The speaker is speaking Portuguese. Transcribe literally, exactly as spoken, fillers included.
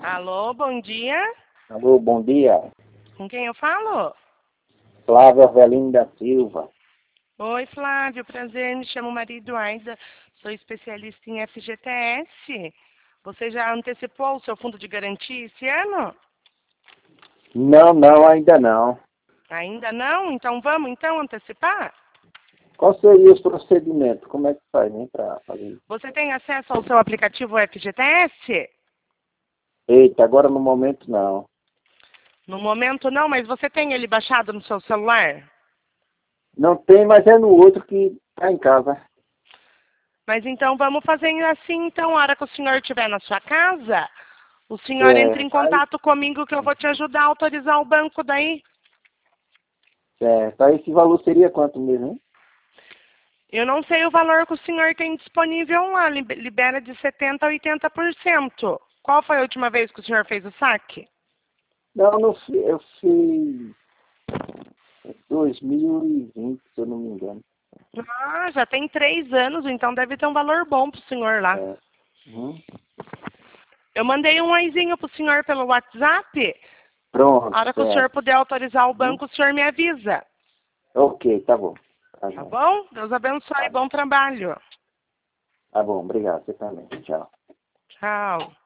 Alô, bom dia. Alô, bom dia. Com quem eu falo? Flávio Avelino da Silva. Oi, Flávio, prazer, me chamo Maria Eduarda, sou especialista em F G T S. Você já antecipou o seu fundo de garantia esse ano? Não, não, ainda não. Ainda não? Então vamos então antecipar? Qual seria os procedimentos? Como é que faz, hein, para fazer isso? Você tem acesso ao seu aplicativo F G T S? Eita, agora no momento não. No momento não, mas você tem ele baixado no seu celular? Não tem, mas é no outro que está em casa. Mas então vamos fazer assim, então, a hora que o senhor estiver na sua casa, o senhor entra em Certo, aí, contato comigo que eu vou te ajudar a autorizar o banco daí. certo. Aí esse valor seria quanto mesmo, hein? Eu não sei o valor que o senhor tem disponível lá, libe- libera de setenta por cento a oitenta por cento. Qual foi a última vez que o senhor fez o saque? Não, não fi- eu fiz dois mil e vinte, se eu não me engano. Ah, já tem três anos, então deve ter um valor bom pro senhor lá. É. Uhum. Eu mandei um oizinho pro senhor pelo WhatsApp. A Pronto, hora que o senhor certo. puder autorizar o Uhum. banco, o senhor me avisa. Ok, tá bom. Tá Tá bom. bom? Deus abençoe. Tá bom. Bom trabalho. Tá bom, obrigado. Você também. Tchau. Tchau.